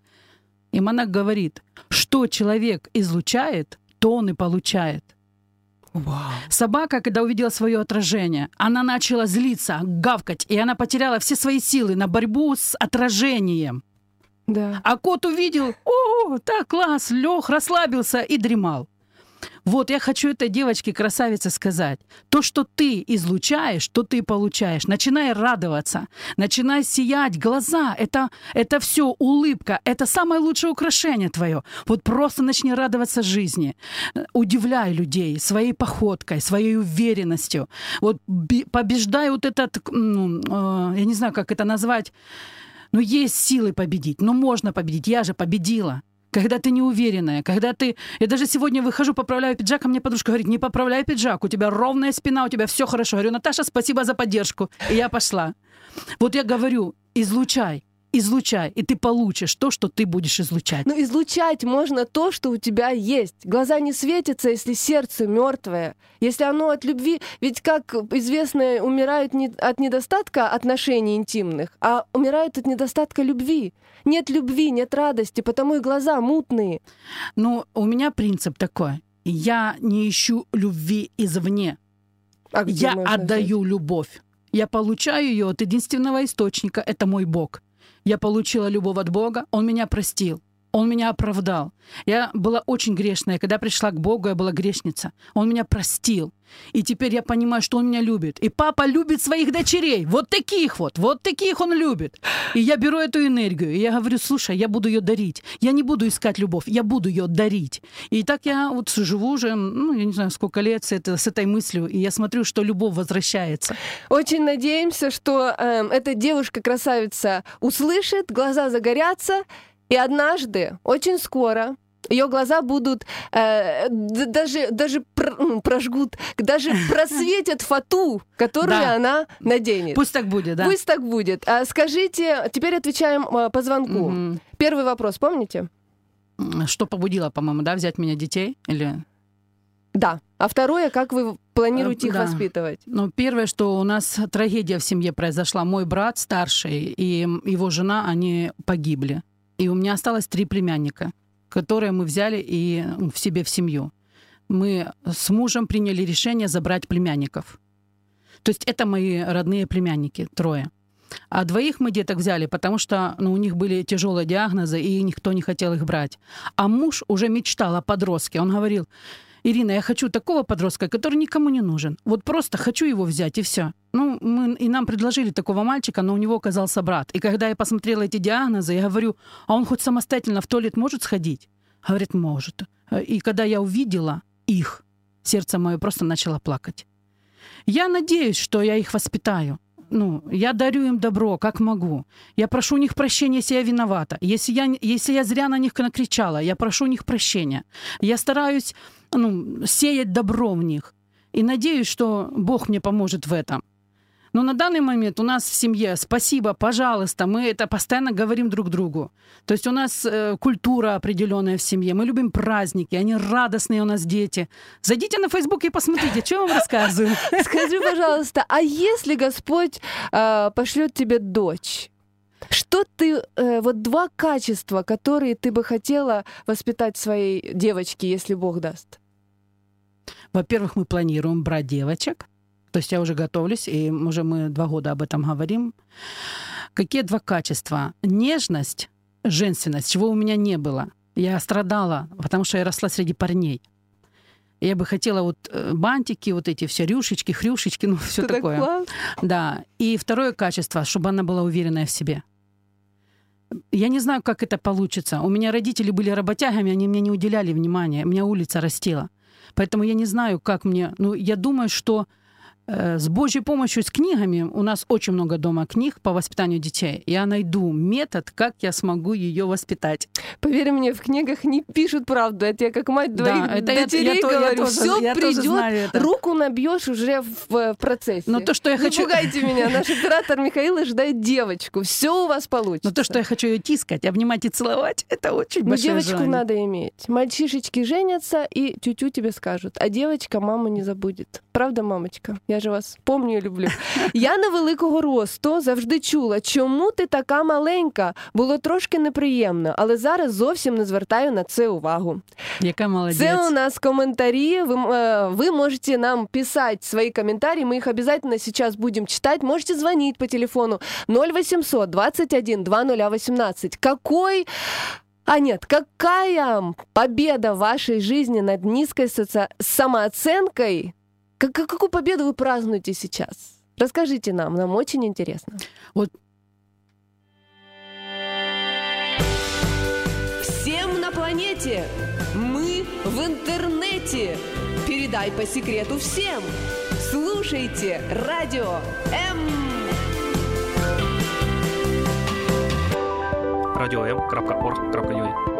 И монах говорит: что человек излучает, то он и получает. Вау. Собака, когда увидела свое отражение, она начала злиться, гавкать, и она потеряла все свои силы на борьбу с отражением. Да. А кот увидел: о, так, класс, лег, расслабился и дремал. Вот я хочу этой девочке-красавице сказать: то, что ты излучаешь, то ты получаешь. Начинай радоваться, начинай сиять глаза. Это, это все улыбка, это самое лучшее украшение твое. Вот просто начни радоваться жизни. Удивляй людей своей походкой, своей уверенностью. Вот побеждай вот этот, ну, э, я не знаю, как это назвать, но есть силы победить, но можно победить. Я же победила. Когда ты неуверенная, когда ты... Я даже сегодня выхожу, поправляю пиджак, а мне подружка говорит: не поправляй пиджак, у тебя ровная спина, у тебя все хорошо. Говорю: Наташа, спасибо за поддержку. И я пошла. Вот я говорю: излучай, излучай, и ты получишь то, что ты будешь излучать. Ну, излучать можно то, что у тебя есть. Глаза не светятся, если сердце мертвое. Если оно от любви... Ведь, как известно, умирают не от недостатка отношений интимных, а умирают от недостатка любви. Нет любви, нет радости, потому и глаза мутные. Ну, у меня принцип такой: я не ищу любви извне. А где я можно отдаю взять? любовь. Я получаю ее от единственного источника — это мой Бог. Я получила любовь от Бога, Он меня простил, Он меня оправдал. Я была очень грешная. Когда пришла к Богу, я была грешница. Он меня простил. И теперь я понимаю, что Он меня любит. И папа любит своих дочерей. Вот таких вот. Вот таких Он любит. И я беру эту энергию. И я говорю: слушай, я буду ее дарить. Я не буду искать любовь. Я буду ее дарить. И так я вот живу уже, ну, я не знаю, сколько лет с, это, с этой мыслью. И я смотрю, что любовь возвращается. Очень надеемся, что э, эта девушка-красавица услышит, глаза загорятся, и однажды, очень скоро, ее глаза будут э, даже, даже пр, прожгут, даже просветят фату, которую Да. она наденет. Пусть так будет, да? Пусть так будет. А скажите, теперь отвечаем э, по звонку. Мгм. Первый вопрос, помните? Что побудило, по-моему, да, взять меня детей? Или... Да. А второе, как вы планируете Э, их да. воспитывать? Ну, первое, что у нас трагедия в семье произошла. Мой брат старший и его жена, они погибли. И у меня осталось три племянника, которые мы взяли и в себе в семью. Мы с мужем приняли решение забрать племянников. То есть это мои родные племянники, трое. А двоих мы деток взяли, потому что ну, у них были тяжелые диагнозы, и никто не хотел их брать. А муж уже мечтал о подростке. Он говорил: Ирина, я хочу такого подростка, который никому не нужен. Вот просто хочу его взять, и все. Ну, мы, и нам предложили такого мальчика, но у него оказался брат. И когда я посмотрела эти диагнозы, я говорю: а он хоть самостоятельно в туалет может сходить? Говорит: может. И когда я увидела их, сердце мое просто начало плакать. Я надеюсь, что я их воспитаю. Ну, я дарю им добро, как могу. Я прошу у них прощения, если я виновата. Если я, если я зря на них накричала, я прошу у них прощения. Я стараюсь ну, сеять добро в них. И надеюсь, что Бог мне поможет в этом. Но на данный момент у нас в семье спасибо, пожалуйста, мы это постоянно говорим друг другу. То есть у нас э, культура определенная в семье, мы любим праздники, они радостные у нас дети. Зайдите на Facebook и посмотрите, что я вам рассказываю. Скажи, пожалуйста, а если Господь э, пошлет тебе дочь, что ты, э, вот два качества, которые ты бы хотела воспитать в своей девочке, если Бог даст? Во-первых, мы планируем брать девочек, То есть я уже готовлюсь, и уже мы два года об этом говорим. Какие два качества? Нежность, женственность, чего у меня не было. Я страдала, потому что я росла среди парней. Я бы хотела вот бантики, вот эти все рюшечки, хрюшечки, ну все такое. Класс. Да. И второе качество, чтобы она была уверенная в себе. Я не знаю, как это получится. У меня родители были работягами, они мне не уделяли внимания. У меня улица растила. Поэтому я не знаю, как мне... Ну, я думаю, что э, с Божьей помощью, с книгами, у нас очень много дома книг по воспитанию детей. Я найду метод, как я смогу ее воспитать. Поверь мне, в книгах не пишут правду. Это я как мать двоих Да, это я- дочерей я то- я говорю. тоже- Все я тоже знаю придет, это. руку набьешь уже в, в процессе. Но то, что я Не хочу... пугайте меня, наш оператор Михаил ожидает девочку. Все у вас получится. Но то, что я хочу ее тискать, обнимать и целовать, это очень Ну, большое девочку желание. надо иметь. Мальчишечки женятся, и тю-тю тебе скажут. А девочка маму не забудет. Правда, мамочка? Я же вас помню і люблю. Я невеликого росту завжди чула, чому ти така маленька? Було трошки неприємно, але зараз зовсім не звертаю на це увагу. Яка молодець. Це у нас комментарии. Вы, э, вы можете нам писать свои комментарии. Мы их обязательно сейчас будем читать. Можете звонить по телефону ноль восемьсот двадцать один двадцать ноль восемнадцать. Какой... А нет, какая победа в вашей жизни над низкой соци... самооценкой? Как, какую победу вы празднуете сейчас? Расскажите нам, нам очень интересно. Вот. Всем на планете! Мы в интернете! Передай по секрету всем! Слушайте Радио М! радио эм крапка орг крапка ю а.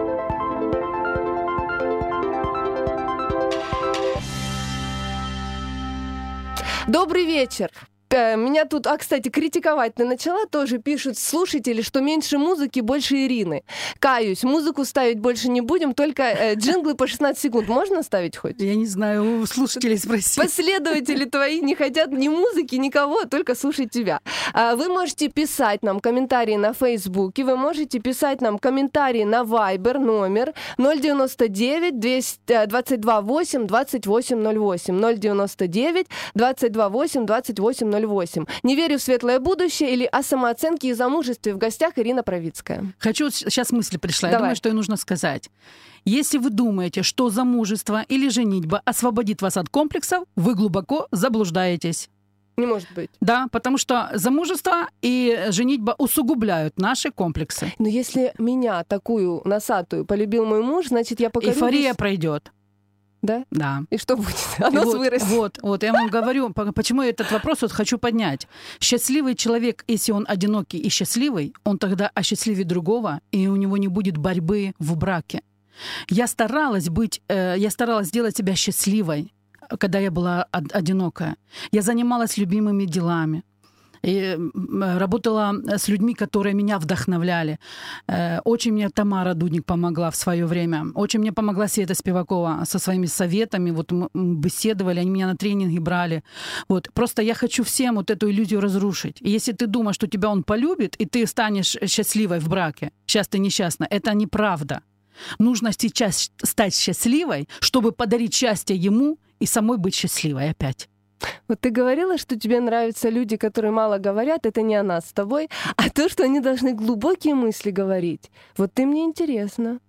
Добрый вечер! Э, Меня тут, а, кстати, критиковать ты начала, тоже пишут слушатели, что меньше музыки, больше Ирины. Каюсь, музыку ставить больше не будем, только э, джинглы по шестнадцать секунд можно ставить хоть? Я не знаю, у слушателей спроси. Последователи твои не хотят ни музыки, никого, только слушать тебя. А, Вы можете писать нам комментарии на Фейсбуке, вы можете писать нам комментарии на Viber, номер ноль девяносто девять двадцать два восемь двадцать восемь ноль восемь, ноль девяносто девять двадцать два восемь двадцать восемь ноль восемь. Не верю в светлое будущее или о самооценке и замужестве. В гостях Ирина Правицкая. Хочу, сейчас мысль пришла. Я Давай. думаю, что ей нужно сказать. Если вы думаете, что замужество или женитьба освободит вас от комплексов, вы глубоко заблуждаетесь. Не может быть. Да, потому что замужество и женитьба усугубляют наши комплексы. Но если меня, такую носатую, полюбил мой муж, значит, я покорю... Эйфория весь- пройдет. Да? Да. И что будет? Оно вот, вырастет. вот, вот, я вам говорю, по- почему я этот вопрос вот хочу поднять. Счастливый человек, если он одинокий и счастливый, он тогда осчастливит другого, и у него не будет борьбы в браке. Я старалась быть, э, я старалась сделать себя счастливой, когда я была од- одинокая. Я занималась любимыми делами. И м, работала с людьми, которые меня вдохновляли. Э, Очень мне Тамара Дудник помогла в свое время. Очень мне помогла Света Спивакова со своими советами. Вот мы м, беседовали, они меня на тренинги брали. Вот. Просто я хочу всем вот эту иллюзию разрушить. И если ты думаешь, что тебя он полюбит, и ты станешь счастливой в браке, сейчас ты несчастна, это неправда. Нужно сейчас стать счастливой, чтобы подарить счастье ему и самой быть счастливой опять. Вот ты говорила, что тебе нравятся люди, которые мало говорят, это не о нас с тобой, а то, что они должны глубокие мысли говорить. Вот ты мне интересно.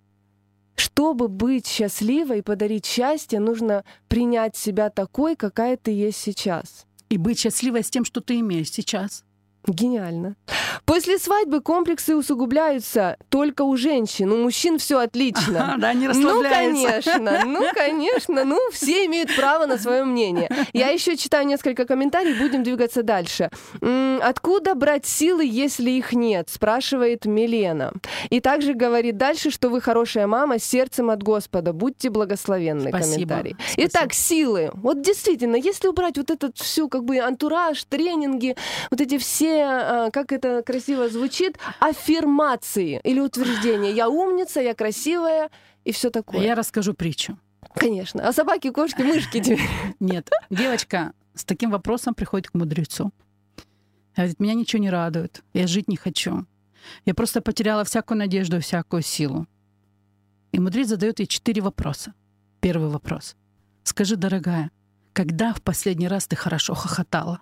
Чтобы быть счастливой и подарить счастье, нужно принять себя такой, какая ты есть сейчас. И быть счастливой с тем, что ты имеешь сейчас. Гениально. После свадьбы комплексы усугубляются только у женщин. У мужчин все отлично. Да, не Ну, расслабляются. конечно, ну, конечно, ну, все имеют право на свое мнение. Я еще читаю несколько комментариев, будем двигаться дальше. М, Откуда брать силы, если их нет? Спрашивает Милена. И также говорит дальше, что вы хорошая мама с сердцем от Господа. Будьте благословенны. Спасибо. Комментарий. Спасибо. Итак, силы. Вот действительно, если убрать вот этот всю как бы антураж, тренинги, вот эти все, а, как это красиво звучит, аффирмации или утверждения. Я умница, я красивая и все такое. Я расскажу притчу. Конечно. А собаки, кошки, мышки теперь. Нет, девочка с таким вопросом приходит к мудрецу. Говорит, меня ничего не радует, я жить не хочу. Я просто потеряла всякую надежду и всякую силу. И мудрец задает ей четыре вопроса. Первый вопрос. Скажи, дорогая, когда в последний раз ты хорошо хохотала?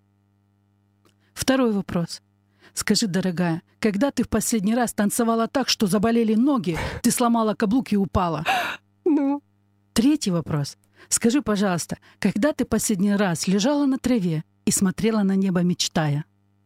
Второй вопрос. Скажи, дорогая, когда ты в последний раз танцевала так, что заболели ноги, ты сломала каблук и упала? Ну. Третий вопрос. Скажи, пожалуйста, когда ты последний раз лежала на траве и смотрела на небо, мечтая?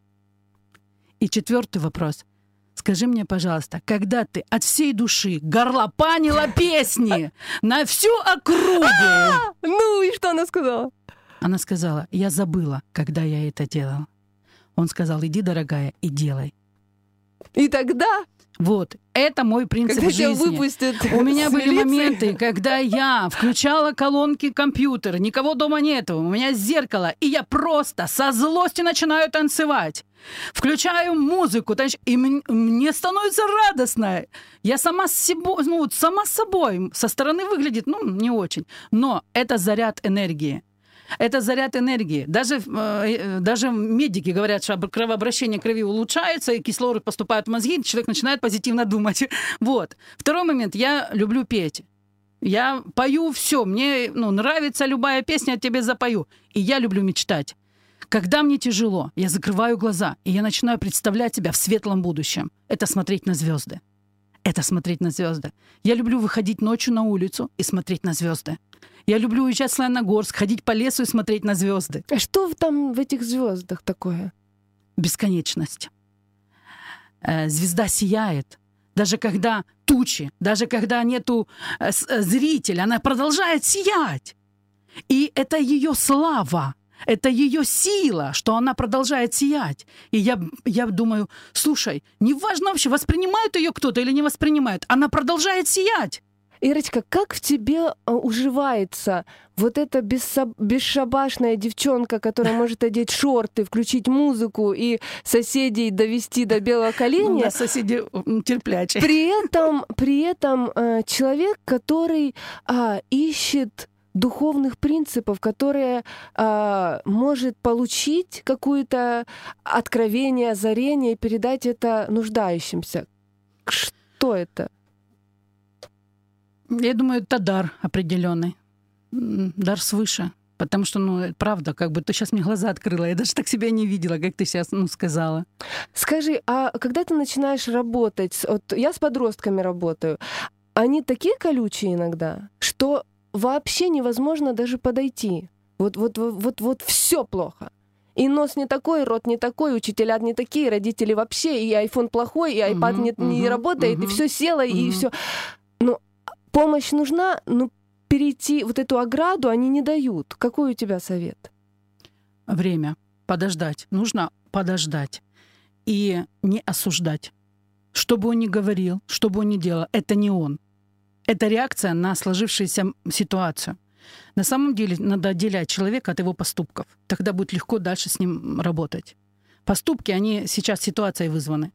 И четвертый вопрос. Скажи мне, пожалуйста, когда ты от всей души горлопанила песни на всю округу? Ну и что она сказала? Она сказала, я забыла, когда я это делала. Он сказал, иди, дорогая, и делай. И тогда, Вот, это мой принцип когда тебя жизни. выпустят У меня с были милиции. моменты, когда я включала колонки компьютера, никого дома нету, у меня зеркало, и я просто со злости начинаю танцевать. Включаю музыку, знаешь, и м- мне становится радостно. Я сама с собой, ну, вот сама с собой, со стороны выглядит, ну, не очень. Но это заряд энергии. Это заряд энергии. Даже, э, даже медики говорят, что кровообращение крови улучшается, и кислород поступает в мозги, и человек начинает позитивно думать. Вот. Второй момент. Я люблю петь. Я пою все. Мне ну, нравится любая песня, я тебе запою. И я люблю мечтать. Когда мне тяжело, я закрываю глаза, и я начинаю представлять себя в светлом будущем. Это смотреть на звезды. Это смотреть на звезды. Я люблю выходить ночью на улицу и смотреть на звезды. Я люблю уезжать в Славяногорск, ходить по лесу и смотреть на звезды. А что там в этих звездах такое? Бесконечность. Э, Звезда сияет. Даже когда тучи, даже когда нету э, с- э, зрителя, она продолжает сиять. И это ее слава. Это ее сила, что она продолжает сиять. И я, я думаю, слушай, неважно вообще, воспринимает ее кто-то или не воспринимает, она продолжает сиять. Ирочка, как в тебе а, уживается вот эта бессо- бесшабашная девчонка, которая может одеть шорты, включить музыку и соседей довести до белого У коленя? нас соседи м, терплячие. При этом, при этом э, человек, который а, ищет духовных принципов, которые а, может получить какое-то откровение, озарение и передать это нуждающимся. Что это? Я думаю, это дар определенный. М, Дар свыше. Потому что, ну, правда, как бы ты сейчас мне глаза открыла. Я даже так себя не видела, как ты сейчас ну, сказала. Скажи, а когда ты начинаешь работать, с- вот я с подростками работаю, они такие колючие иногда, что вообще невозможно даже подойти. Вот, вот, вот, вот, вот все плохо. И нос не такой, и рот не такой, учителя не такие, родители вообще, и айфон плохой, и айпад Мгм, не, не мгм, работает, и мгм, все село, и мгм. все. Ну, помощь нужна, но перейти вот эту ограду они не дают. Какой у тебя совет? Время. Подождать. Нужно подождать. И не осуждать. Что бы он ни говорил, что бы он ни делал, это не он. Это реакция на сложившуюся м- ситуацию. На самом деле надо отделять человека от его поступков. Тогда будет легко дальше с ним работать. Поступки, они сейчас ситуацией вызваны.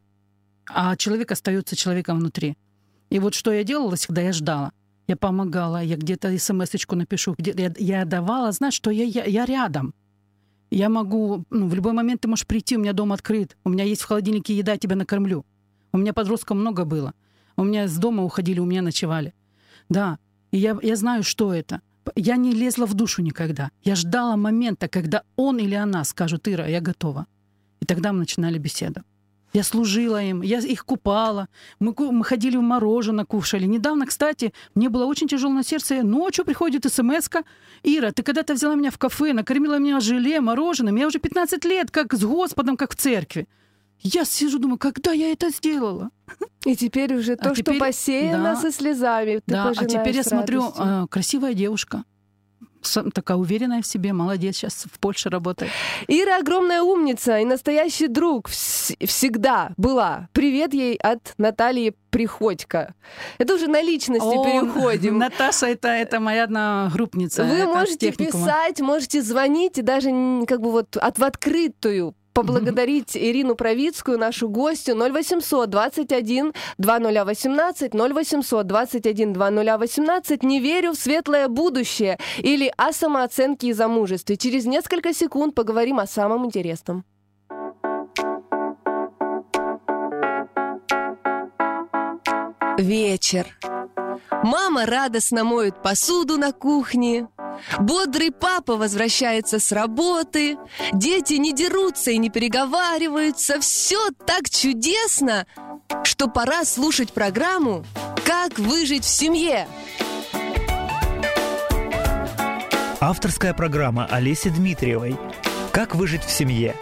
А человек остается человеком внутри. И вот что я делала всегда, я ждала. Я помогала, я где-то смс-очку напишу, где я, я давала знать, что я, я, я рядом. Я могу, ну, в любой момент ты можешь прийти, у меня дом открыт, у меня есть в холодильнике еда, я тебя накормлю. У меня подростков много было. У меня с дома уходили, у меня ночевали. Да, и я, я знаю, что это. Я не лезла в душу никогда. Я ждала момента, когда он или она скажут: Ира, я готова. И тогда мы начинали беседу. Я служила им, я их купала, мы, ку- мы ходили в мороженое, кушали. Недавно, кстати, мне было очень тяжело на сердце. Ночью приходит смс-ка: Ира, ты когда-то взяла меня в кафе, накормила меня желе, мороженым. Я уже пятнадцать лет, как с Господом, как в церкви. Я сижу, думаю, когда я это сделала? И теперь уже то, А что теперь- посеяно да. со слезами, ты Да, а пожинаешь теперь я с смотрю, радостью. э, красивая девушка. С- такая уверенная в себе, молодец, сейчас в Польше работает. Ира огромная умница и настоящий друг вс- всегда была. Привет ей от Натальи Приходько. Это уже на личности О, переходим. Наташа, это, это моя одногруппница. Вы это с можете техникума. писать, можете звонить и даже н- как бы вот от, в открытую поблагодарить Ирину Правицкую, нашу гостью. ноль восемьсот двадцать один двадцать ноль восемнадцать, ноль восемьсот двадцать один двадцать ноль восемнадцать. Не верю в светлое будущее или о самооценке и замужестве. Через несколько секунд поговорим о самом интересном. Вечер. Мама радостно моет посуду на кухне. Бодрый папа возвращается с работы, дети не дерутся и не переговариваются. Все так чудесно, что пора слушать программу «Как выжить в семье». Авторская программа Олеси Дмитриевой «Как выжить в семье».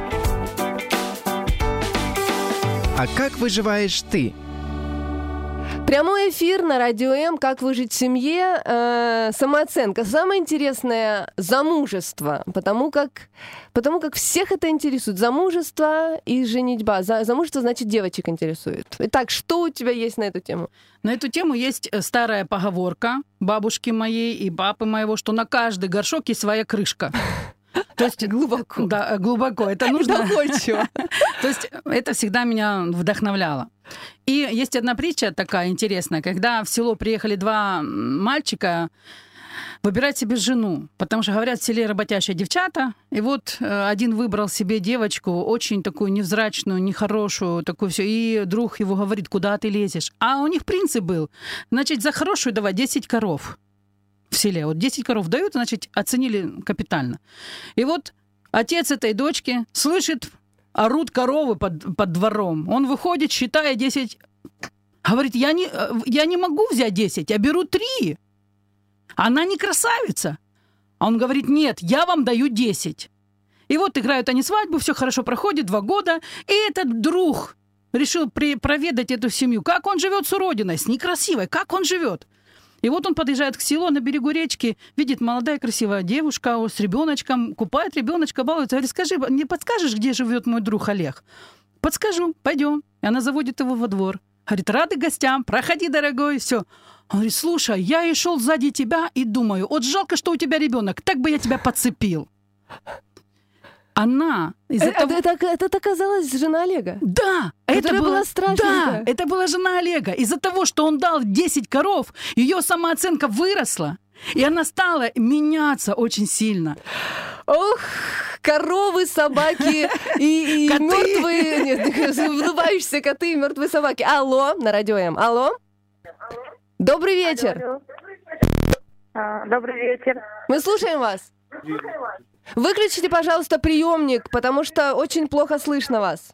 А как выживаешь ты? Прямой эфир на Радио М «Как выжить в семье», э, самооценка. Самое интересное – замужество, потому как, потому как всех это интересует. Замужество и женитьба. За, замужество, значит, девочек интересует. Итак, что у тебя есть на эту тему? На эту тему есть старая поговорка бабушки моей и папы моего, что на каждый горшок есть своя крышка. То есть глубоко. Да, глубоко. Это нужно. Доходчиво. То есть это всегда меня вдохновляло. И есть одна притча такая интересная, когда в село приехали два мальчика выбирать себе жену, потому что, говорят, в селе работящие девчата, и вот один выбрал себе девочку, очень такую невзрачную, нехорошую, такую все, и друг его говорит, куда ты лезешь? А у них принцип был, значит, за хорошую давать десять коров. В селе. Вот десять коров дают, значит, оценили капитально. И вот отец этой дочки слышит, орут коровы под, под двором. Он выходит, считая десять. Говорит, я не, я не могу взять десять, я беру три. Она не красавица. А он говорит, нет, я вам даю десять. И вот играют они свадьбу, все хорошо проходит, два года. И этот друг решил при, проведать эту семью. Как он живет с уродиной, с некрасивой, как он живет. И вот он подъезжает к селу на берегу речки, видит молодая красивая девушка с ребеночком, купает ребеночка, балуется. Говорит, скажи, не подскажешь, где живет мой друг Олег? Подскажу, пойдем. И она заводит его во двор. Говорит, рады гостям, проходи, дорогой, все. Он говорит, слушай, я и шел сзади тебя и думаю, вот жалко, что у тебя ребенок, так бы я тебя подцепил. Она из-за это, того... это, это, это оказалась жена Олега? Да! Это была, была страшненькая. Да, это была жена Олега. Из-за того, что он дал десять коров, ее самооценка выросла, и она стала меняться очень сильно. Ох, коровы, собаки и, и мертвые... Нет, улыбающиеся коты и мертвые собаки. Алло, на Радио М. Алло? Добрый вечер. Алло, алло. Добрый вечер. Мы слушаем вас. Выключите, пожалуйста, приемник, потому что очень плохо слышно вас.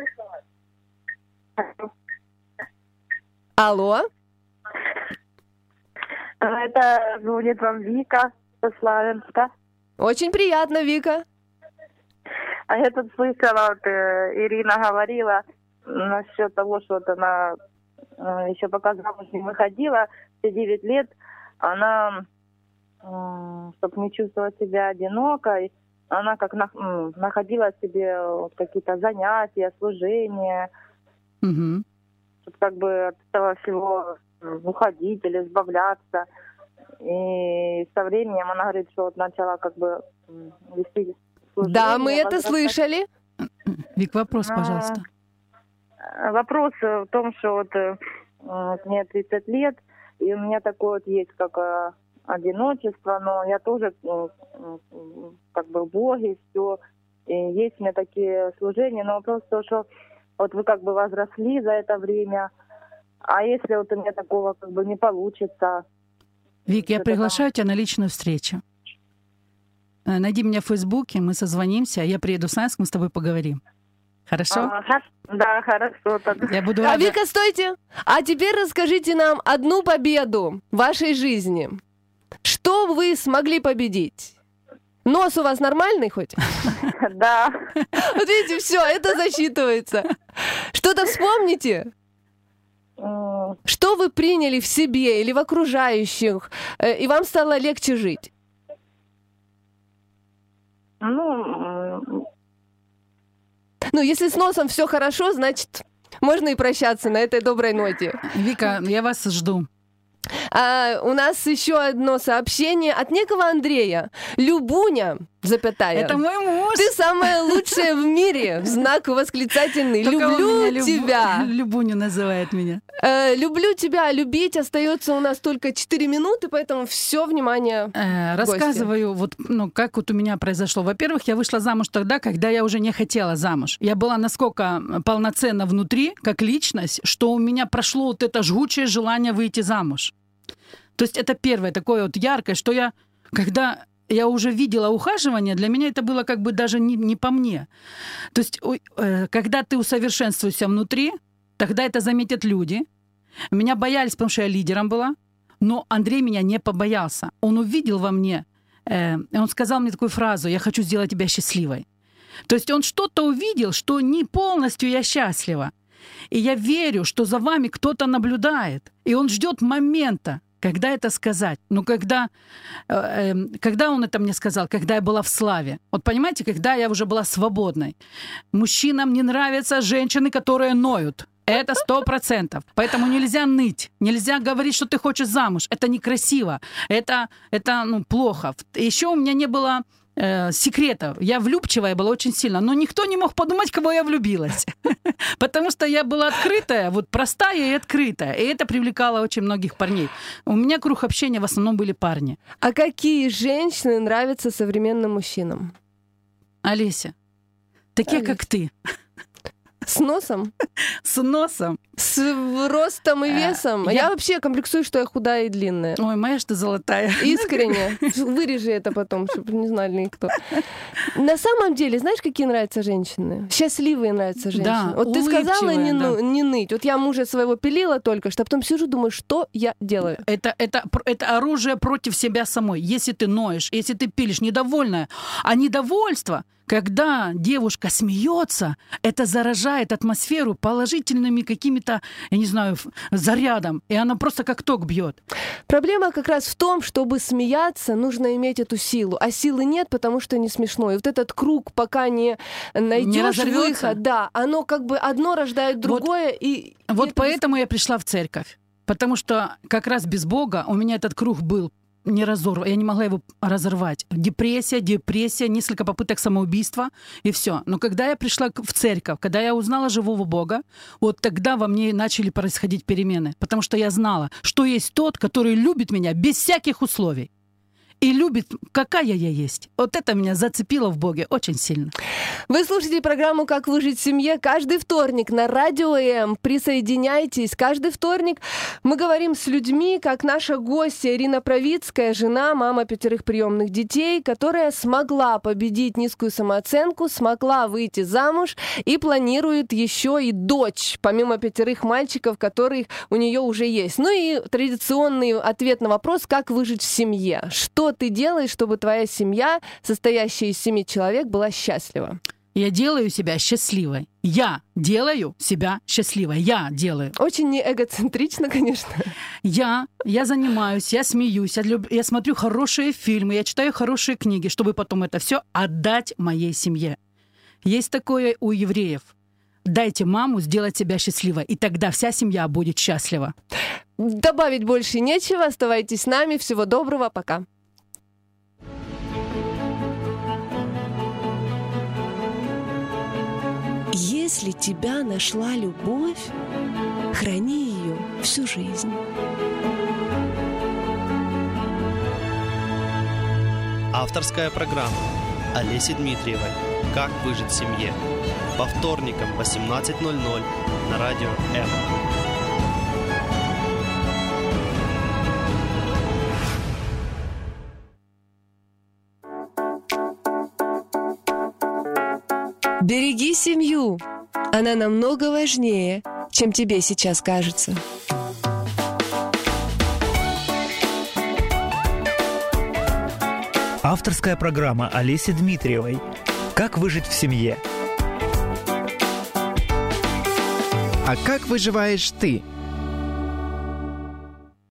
Алло? Это звонит вам Вика со Славянска. Очень приятно, Вика. А я тут слышала, вот, э, Ирина говорила насчет того, что вот она э, еще пока замуж не выходила, все девять лет, она... чтобы не чувствовать себя одинокой, она как на, находила себе вот какие-то занятия, служения, угу. чтобы как бы от этого всего уходить или избавляться. И со временем она говорит, что вот начала как бы вести служение. Да, мы это слышали. Вик, вопрос, пожалуйста. Вопрос в том, что вот, вот мне тридцать лет, и у меня такое вот есть, как одиночество, но я тоже как бы в Боге, все. И есть у меня такие служения, но вопрос в том, что вот вы как бы возросли за это время, а если вот у меня такого как бы не получится? Вик, я приглашаю тебя на личную встречу. Найди меня в Фейсбуке, мы созвонимся, я приеду в Санск, мы с тобой поговорим. Хорошо? А, да, хорошо. Тогда. Я буду а, рада... Вика, стойте! А теперь расскажите нам одну победу в вашей жизни. Что вы смогли победить? Нос у вас нормальный хоть? Да. Вот видите, все, это засчитывается. Что-то вспомните? Что вы приняли в себе или в окружающих, и вам стало легче жить? Ну, ну, если с носом все хорошо, значит, можно и прощаться на этой доброй ноте. Вика, я вас жду. А, у нас еще одно сообщение от некого Андрея. Любуня, запятая. Это мой муж. Ты самая лучшая в мире. В знак восклицательный. Только люблю любу... тебя. Любуня называет меня. Э, люблю тебя. Любить остается у нас только четыре минуты, поэтому все внимание. Э, рассказываю, вот, ну, как вот у меня произошло. Во-первых, я вышла замуж тогда, когда я уже не хотела замуж. Я была насколько полноценна внутри, как личность, что у меня прошло вот это жгучее желание выйти замуж. То есть это первое такое вот яркое, что я когда я уже видела ухаживание, для меня это было как бы даже не, не по мне. То есть, э, когда ты усовершенствуешься внутри, тогда это заметят люди. Меня боялись, потому что я лидером была, но Андрей меня не побоялся. Он увидел во мне, э, он сказал мне такую фразу: «Я хочу сделать тебя счастливой». То есть он что-то увидел, что не полностью я счастлива. И я верю, что за вами кто-то наблюдает. И он ждет момента, когда это сказать. Ну, когда, э, когда он это мне сказал? Когда я была в славе. Вот понимаете, когда я уже была свободной. Мужчинам не нравятся женщины, которые ноют. Это сто процентов. Поэтому нельзя ныть. Нельзя говорить, что ты хочешь замуж. Это некрасиво. Это, это ну, плохо. Еще у меня не было э, секретов. Я влюбчивая была очень сильно. Но никто не мог подумать, кого я влюбилась. Потому что я была открытая, вот простая и открытая. И это привлекало очень многих парней. У меня круг общения в основном были парни. А какие женщины нравятся современным мужчинам? Олеся, такие, Олеся. Как ты. С носом? С носом. С ростом и весом? Я... я вообще комплексую, что я худая и длинная. Ой, моя ж ты золотая. Искренне. Вырежи это потом, чтобы не знали никто. На самом деле, знаешь, какие нравятся женщины? Счастливые нравятся женщины. Да, вот ты сказала не, да. не ныть. Вот я мужа своего пилила только что, а потом сижу, думаю, что я делаю? Это, это, это оружие против себя самой. Если ты ноешь, если ты пилишь, недовольная. А недовольство, когда девушка смеется, это заражает атмосферу положительными какими-то, я не знаю, зарядом. И она просто как ток бьет. Проблема как раз в том, чтобы смеяться, нужно иметь эту силу. А силы нет, потому что не смешно. И вот этот круг, пока не найдешь выход, да, оно как бы одно рождает другое. Вот, и, вот и поэтому я пришла в церковь. Потому что как раз без Бога у меня этот круг был не разорван, я не могла его разорвать. Депрессия, депрессия, несколько попыток самоубийства, и все. Но когда я пришла в церковь, когда я узнала живого Бога, вот тогда во мне начали происходить перемены. Потому что я знала, что есть тот, который любит меня без всяких условий. И любит, какая я есть. Вот это меня зацепило в Боге очень сильно. Вы слушаете программу «Как выжить в семье» каждый вторник на Радио М. Присоединяйтесь. Каждый вторник мы говорим с людьми, как наша гостья Ирина Правицкая, жена, мама пятерых приемных детей, которая смогла победить низкую самооценку, смогла выйти замуж и планирует еще и дочь, помимо пятерых мальчиков, которые у нее уже есть. Ну и традиционный ответ на вопрос «Как выжить в семье?» Что ты делаешь, чтобы твоя семья, состоящая из семи человек, была счастлива? Я делаю себя счастливой. Я делаю себя счастливой. Я делаю. Очень не эгоцентрично, конечно. Я, я занимаюсь, я смеюсь, я, люб... я смотрю хорошие фильмы, я читаю хорошие книги, чтобы потом это все отдать моей семье. Есть такое у евреев. Дайте маму сделать себя счастливой, и тогда вся семья будет счастлива. Добавить больше нечего. Оставайтесь с нами. Всего доброго. Пока. Если тебя нашла любовь, храни ее всю жизнь. Авторская программа Олеси Дмитриевой «Как выжить в семье». По вторникам в восемнадцать ноль ноль на Радио М. Береги семью. Она намного важнее, чем тебе сейчас кажется. Авторская программа Олеси Дмитриевой «Как выжить в семье». А как выживаешь ты?